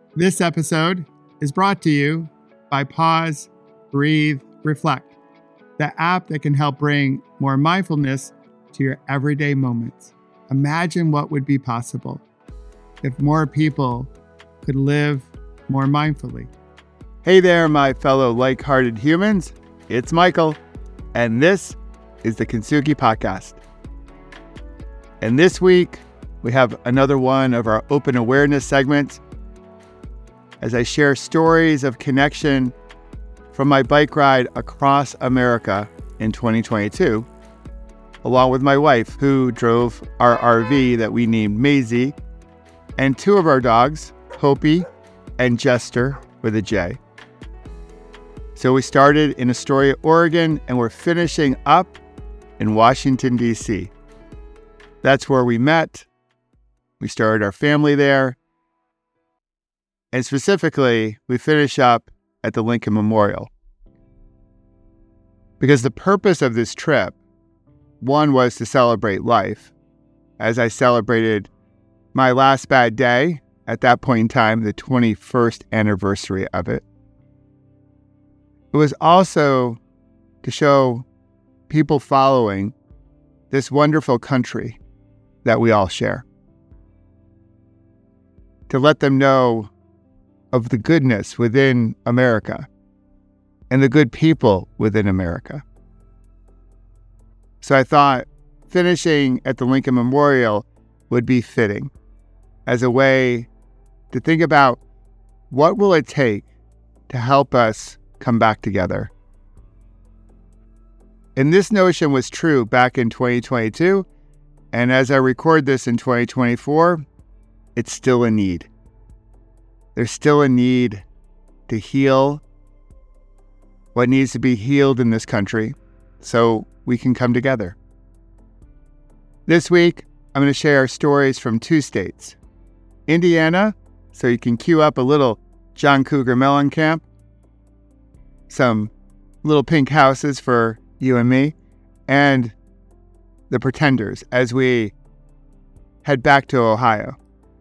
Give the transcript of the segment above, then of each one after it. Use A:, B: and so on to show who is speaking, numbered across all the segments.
A: This episode is brought to you by Pause, Breathe, Reflect, the app that can help bring more mindfulness to your everyday moments. Imagine what would be possible if more people could live more mindfully. Hey there, my fellow like-hearted humans. It's Michael, and this is the Kintsugi Podcast. And this week, we have another one of our open awareness segments as I share stories of connection from my bike ride across America in 2022, along with my wife, who drove our RV that we named Maisie, and two of our dogs, Hopi and Jester with a J. So we started in Astoria, Oregon, and we're finishing up in Washington, D.C. That's where we met. We started our family there. And specifically, we finish up at the Lincoln Memorial. Because the purpose of this trip, one, was to celebrate life, as I celebrated my last bad day, at that point in time, the 21st anniversary of it. It was also to show people following this wonderful country that we all share. To let them know of the goodness within America and the good people within America. So I thought finishing at the Lincoln Memorial would be fitting as a way to think about what will it take to help us come back together. And this notion was true back in 2022, and as I record this in 2024, it's still a need. There's still a need to heal what needs to be healed in this country so we can come together. This week, I'm going to share stories from two states. Indiana, so you can cue up a little John Cougar Mellencamp, some little pink houses for you and me, and the Pretenders as we head back to Ohio.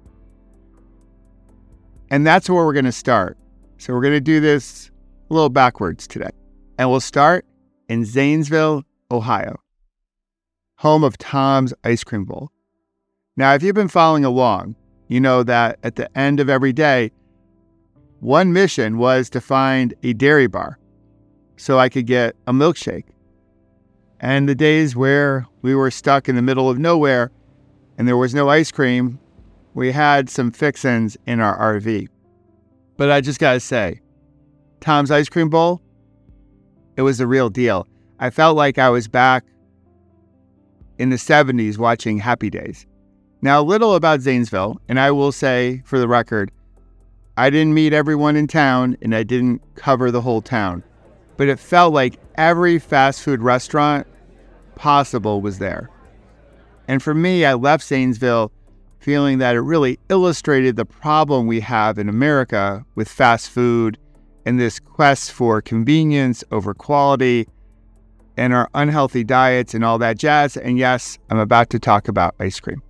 A: And that's where we're going to start. So we're going to do this a little backwards today. And we'll start in Zanesville, Ohio, home of Tom's Ice Cream Bowl. Now, if you've been following along, you know that at the end of every day, one mission was to find a dairy bar so I could get a milkshake. And the days where we were stuck in the middle of nowhere and there was no ice cream, we had some fixins in our RV. But I just gotta say, Tom's Ice Cream Bowl, it was the real deal. I felt like I was back in the 70s watching Happy Days. Now, a little about Zanesville, and I will say, for the record, I didn't meet everyone in town, and I didn't cover the whole town. But it felt like every fast food restaurant possible was there. And for me, I left Zanesville feeling that it really illustrated the problem we have in America with fast food and this quest for convenience over quality and our unhealthy diets and all that jazz. And yes, I'm about to talk about ice cream.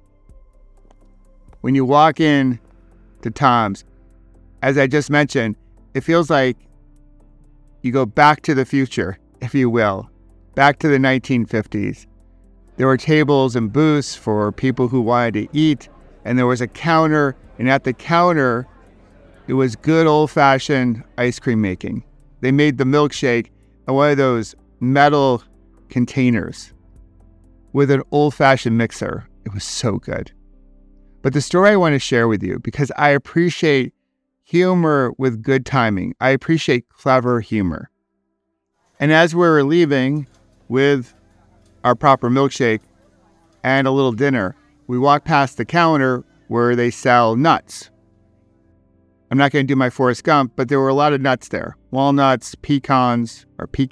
A: When you walk in to Tom's, as I just mentioned, it feels like you go back to the future, if you will, back to the 1950s. There were tables and booths for people who wanted to eat, and there was a counter, and at the counter, it was good old-fashioned ice cream making. They made the milkshake in one of those metal containers with an old-fashioned mixer. It was so good. But the story I want to share with you, because I appreciate humor with good timing. I appreciate clever humor. And as we were leaving with our proper milkshake and a little dinner, we walked past the counter where they sell nuts. I'm not going to do my Forrest Gump, but there were a lot of nuts there. Walnuts, pecans,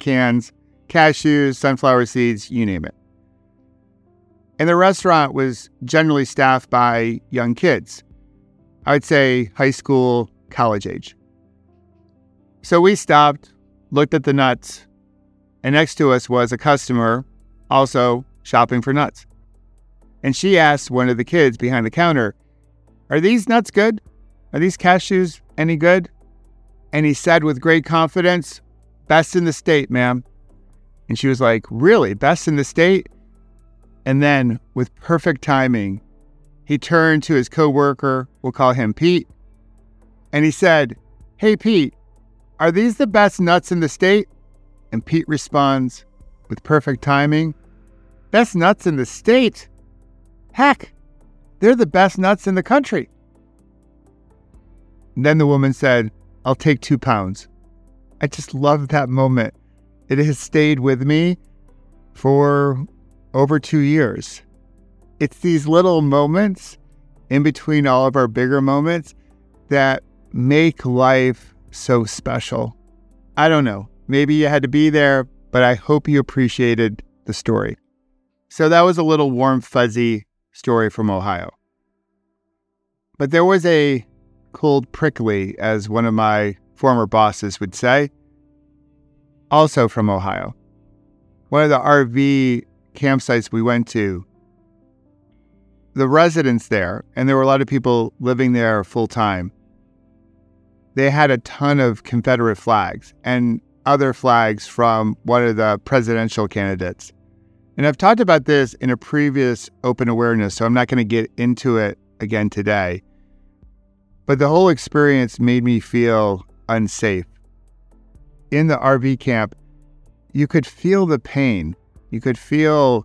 A: cashews, sunflower seeds, you name it. And the restaurant was generally staffed by young kids. I would say high school, college age. So we stopped, looked at the nuts, and next to us was a customer also shopping for nuts. And she asked one of the kids behind the counter, "Are these nuts good?" "Are these cashews any good?" And he said with great confidence, "Best in the state, ma'am." And she was like, "Really? Best in the state?" And then, with perfect timing, he turned to his coworker, we'll call him Pete, and he said, "Hey, Pete, are these the best nuts in the state?" And Pete responds, with perfect timing, "Best nuts in the state? Heck, they're the best nuts in the country." And then the woman said, "I'll take 2 pounds." I just love that moment. It has stayed with me for over 2 years. It's these little moments in between all of our bigger moments that make life so special. I don't know. Maybe you had to be there, but I hope you appreciated the story. So that was a little warm, fuzzy story from Ohio. But there was a cold, prickly, as one of my former bosses would say, also from Ohio. One of the RV campsites we went to, the residents there, and there were a lot of people living there full time, they had a ton of Confederate flags and other flags from one of the presidential candidates. And I've talked about this in a previous open awareness, so I'm not going to get into it again today. But the whole experience made me feel unsafe. In the RV camp, you could feel the pain. You could feel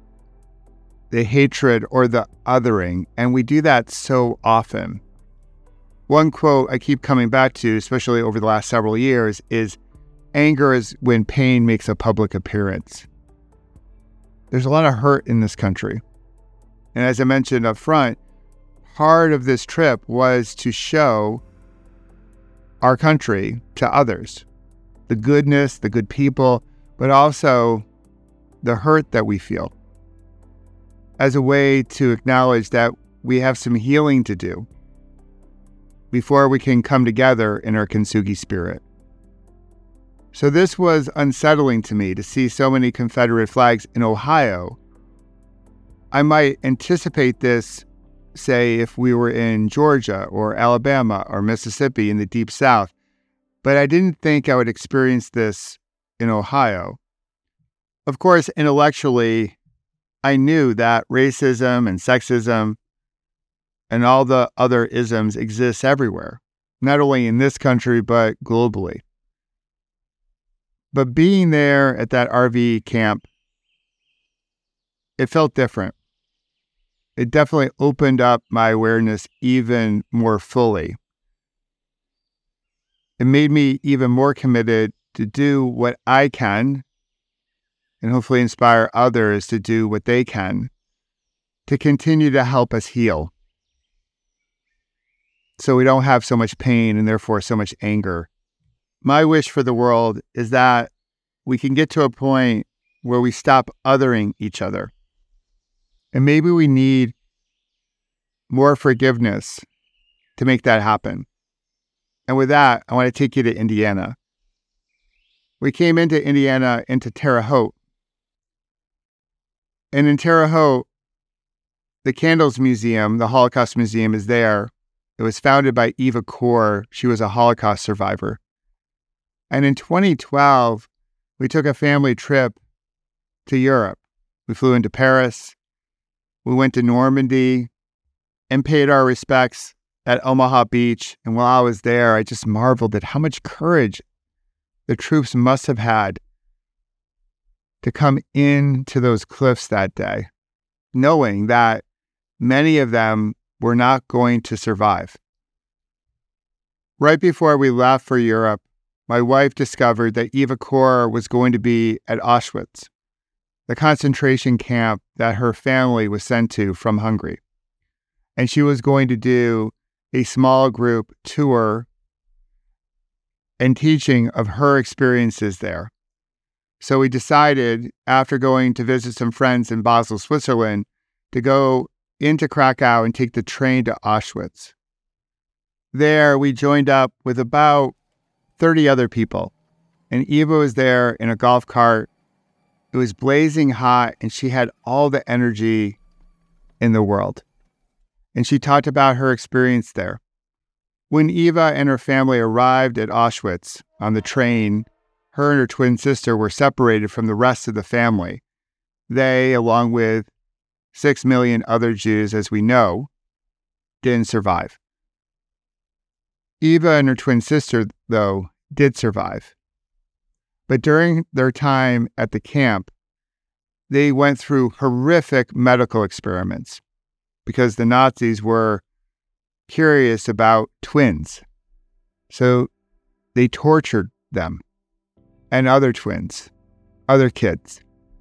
A: the hatred or the othering, and we do that so often. One quote I keep coming back to, especially over the last several years, is, "Anger is when pain makes a public appearance." There's a lot of hurt in this country. And as I mentioned up front, part of this trip was to show our country to others. The goodness, the good people, but also the hurt that we feel, as a way to acknowledge that we have some healing to do before we can come together in our Kintsugi spirit. So this was unsettling to me to see so many Confederate flags in Ohio. I might anticipate this, say, if we were in Georgia or Alabama or Mississippi in the Deep South, but I didn't think I would experience this in Ohio. Of course, intellectually, I knew that racism and sexism and all the other isms exist everywhere, not only in this country, but globally. But being there at that RV camp, it felt different. It definitely opened up my awareness even more fully. It made me even more committed to do what I can and hopefully inspire others to do what they can to continue to help us heal, so we don't have so much pain and therefore so much anger. My wish for the world is that we can get to a point where we stop othering each other. And maybe we need more forgiveness to make that happen. And with that, I want to take you to Indiana. We came into Indiana, into Terre Haute. And in Terre Haute, the Candles Museum, the Holocaust Museum, is there. It was founded by Eva Kor. She was a Holocaust survivor. And in 2012, we took a family trip to Europe. We flew into Paris. We went to Normandy and paid our respects at Omaha Beach. And while I was there, I just marveled at how much courage the troops must have had to come into those cliffs that day, knowing that many of them were not going to survive. Right before we left for Europe, my wife discovered that Eva Kor was going to be at Auschwitz, the concentration camp that her family was sent to from Hungary. And she was going to do a small group tour and teaching of her experiences there. So we decided, after going to visit some friends in Basel, Switzerland, to go into Krakow and take the train to Auschwitz. There, we joined up with about 30 other people, and Eva was there in a golf cart. It was blazing hot, and she had all the energy in the world. And she talked about her experience there. When Eva and her family arrived at Auschwitz on the train, her and her twin sister were separated from the rest of the family. They, along with 6 million other Jews, as we know, didn't survive. Eva and her twin sister, though, did survive. But during their time at the camp, they went through horrific medical experiments because the Nazis were curious about twins. So they tortured them and other twins, other kids.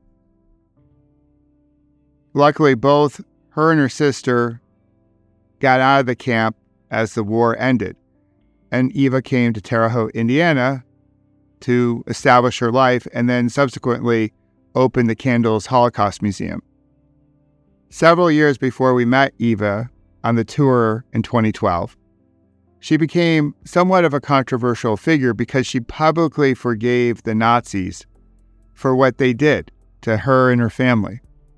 A: Luckily, both her and her sister got out of the camp as the war ended, and Eva came to Terre Haute, Indiana to establish her life and then subsequently opened the Candles Holocaust Museum. Several years before we met Eva on the tour in 2012, she became somewhat of a controversial figure because she publicly forgave the Nazis for what they did to her and her family.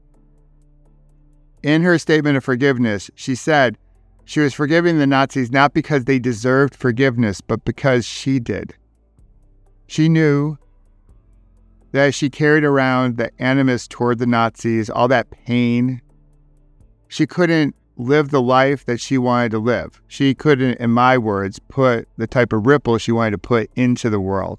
A: In her statement of forgiveness, she said she was forgiving the Nazis not because they deserved forgiveness, but because she did. She knew that she carried around the animus toward the Nazis, all that pain. She couldn't live the life that she wanted to live. She couldn't, in my words, put the type of ripple she wanted to put into the world.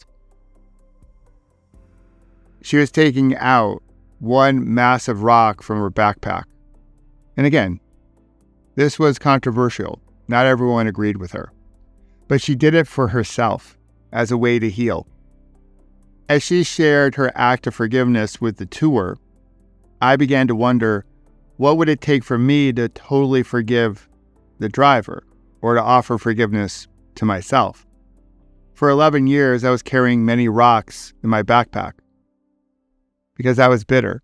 A: She was taking out one massive rock from her backpack. And again, this was controversial. Not everyone agreed with her. But she did it for herself as a way to heal. As she shared her act of forgiveness with the tour, I began to wonder, what would it take for me to totally forgive the driver or to offer forgiveness to myself? For 11 years, I was carrying many rocks in my backpack because I was bitter.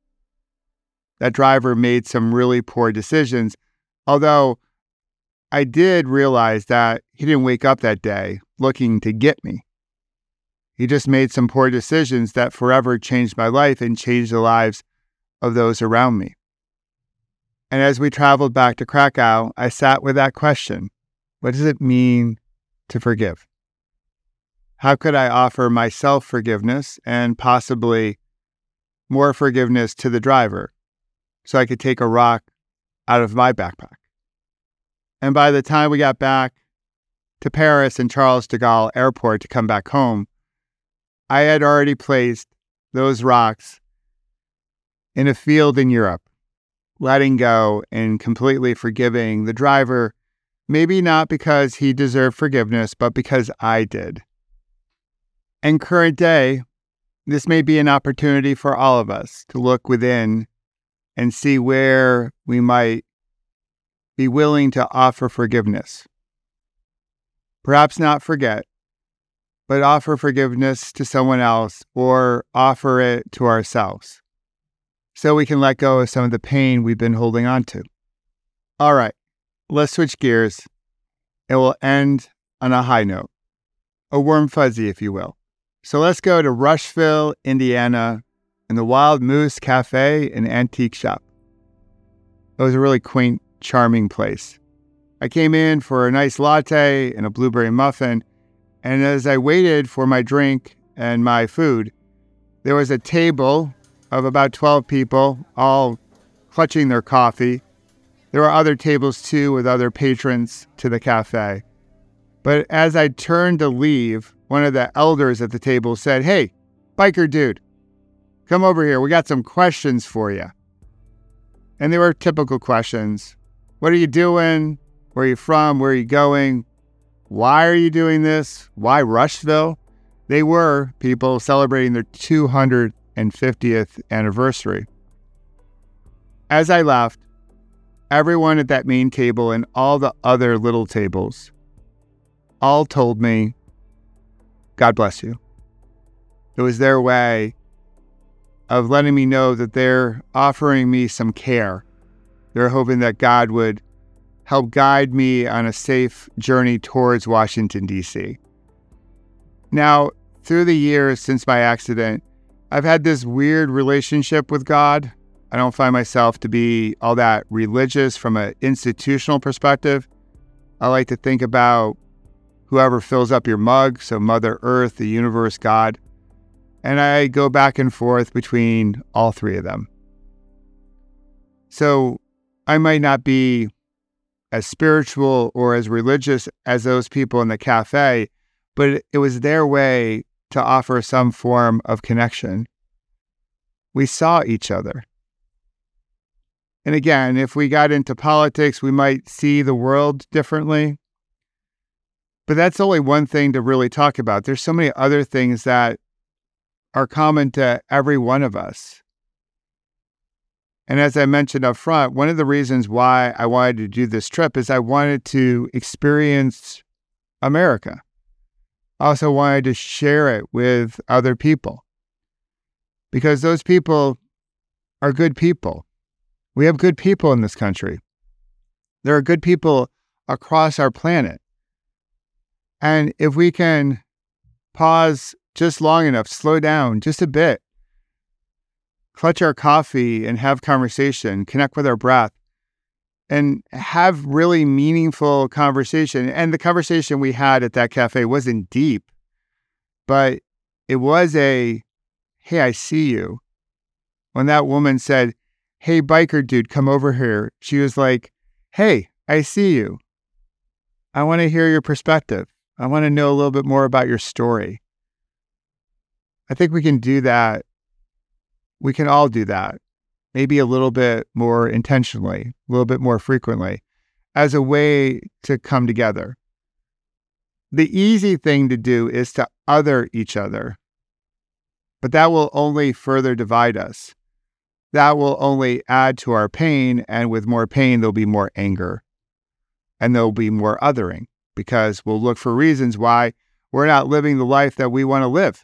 A: That driver made some really poor decisions, although I did realize that he didn't wake up that day looking to get me. He just made some poor decisions that forever changed my life and changed the lives of those around me. And as we traveled back to Krakow, I sat with that question. What does it mean to forgive? How could I offer myself forgiveness and possibly more forgiveness to the driver so I could take a rock out of my backpack? And by the time we got back to Paris and Charles de Gaulle Airport to come back home, I had already placed those rocks in a field in Europe, letting go and completely forgiving the driver, maybe not because he deserved forgiveness, but because I did. And current day, this may be an opportunity for all of us to look within and see where we might be willing to offer forgiveness. Perhaps not forget, but offer forgiveness to someone else or offer it to ourselves so we can let go of some of the pain we've been holding on to. All right, let's switch gears and we'll end on a high note, a warm fuzzy, if you will. So let's go to Rushville, Indiana, and the Wild Moose Cafe and Antique Shop. It was a really quaint, charming place. I came in for a nice latte and a blueberry muffin, and as I waited for my drink and my food, there was a table of about 12 people, all clutching their coffee. There were other tables too with other patrons to the cafe. But as I turned to leave, one of the elders at the table said, "Hey, biker dude, come over here. We got some questions for you." And they were typical questions. What are you doing? Where are you from? Where are you going? Why are you doing this? Why Rushville? They were people celebrating their 250th anniversary. As I left, everyone at that main table and all the other little tables all told me, God bless you. It was their way of letting me know that they're offering me some care. They're hoping that God would help guide me on a safe journey towards Washington, D.C. Now, through the years since my accident, I've had this weird relationship with God. I don't find myself to be all that religious from an institutional perspective, I like to think about whoever fills up your mug, so Mother Earth, the universe, God. And I go back and forth between all three of them. So I might not be as spiritual or as religious as those people in the cafe, but it was their way to offer some form of connection. We saw each other. And again, if we got into politics, we might see the world differently. But that's only one thing to really talk about. There's so many other things that are common to every one of us. And as I mentioned up front, one of the reasons why I wanted to do this trip is I wanted to experience America. I also wanted to share it with other people because those people are good people. We have good people in this country. There are good people across our planet. And if we can pause just long enough, slow down just a bit, clutch our coffee and have conversation, connect with our breath, and have really meaningful conversation. And the conversation we had at that cafe wasn't deep, but it was a, hey, I see you. When that woman said, hey, biker dude, come over here, she was like, hey, I see you. I want to hear your perspective. I want to know a little bit more about your story. I think we can do that. We can all do that. Maybe a little bit more intentionally, a little bit more frequently, as a way to come together. The easy thing to do is to other each other, but that will only further divide us. That will only add to our pain, and with more pain, there'll be more anger, and there'll be more othering, because we'll look for reasons why we're not living the life that we want to live.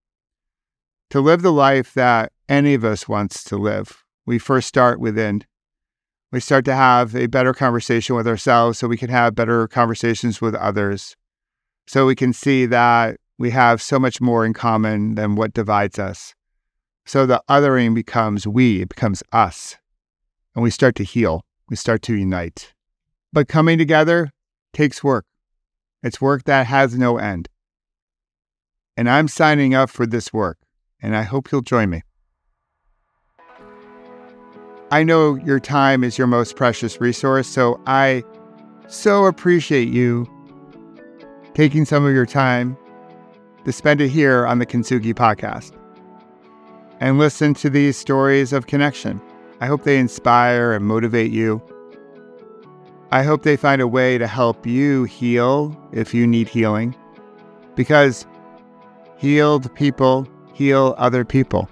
A: To live the life that any of us wants to live, we first start within. We start to have a better conversation with ourselves so we can have better conversations with others, so we can see that we have so much more in common than what divides us. So the othering becomes we, it becomes us, and we start to heal. We start to unite. But coming together takes work. It's work that has no end. And I'm signing up for this work, and I hope you'll join me. I know your time is your most precious resource, so I so appreciate you taking some of your time to spend it here on the Kintsugi Podcast and listen to these stories of connection. I hope they inspire and motivate you. I hope they find a way to help you heal if you need healing, because healed people heal other people.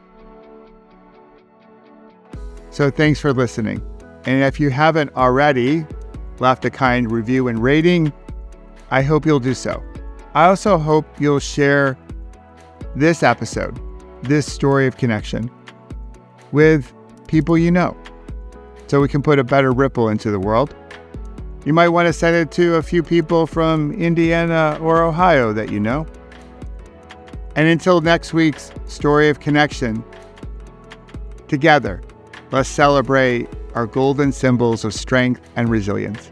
A: So thanks for listening. And if you haven't already left a kind review and rating, I hope you'll do so. I also hope you'll share this episode, this story of connection, with people you know, so we can put a better ripple into the world. You might want to send it to a few people from Indiana or Ohio that you know. And until next week's story of connection, together, let's celebrate our golden symbols of strength and resilience.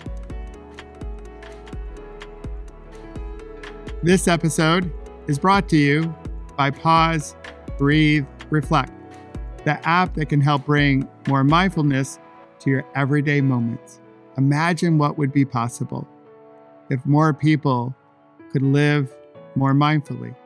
A: This episode is brought to you by Pause, Breathe, Reflect, the app that can help bring more mindfulness to your everyday moments. Imagine what would be possible if more people could live more mindfully.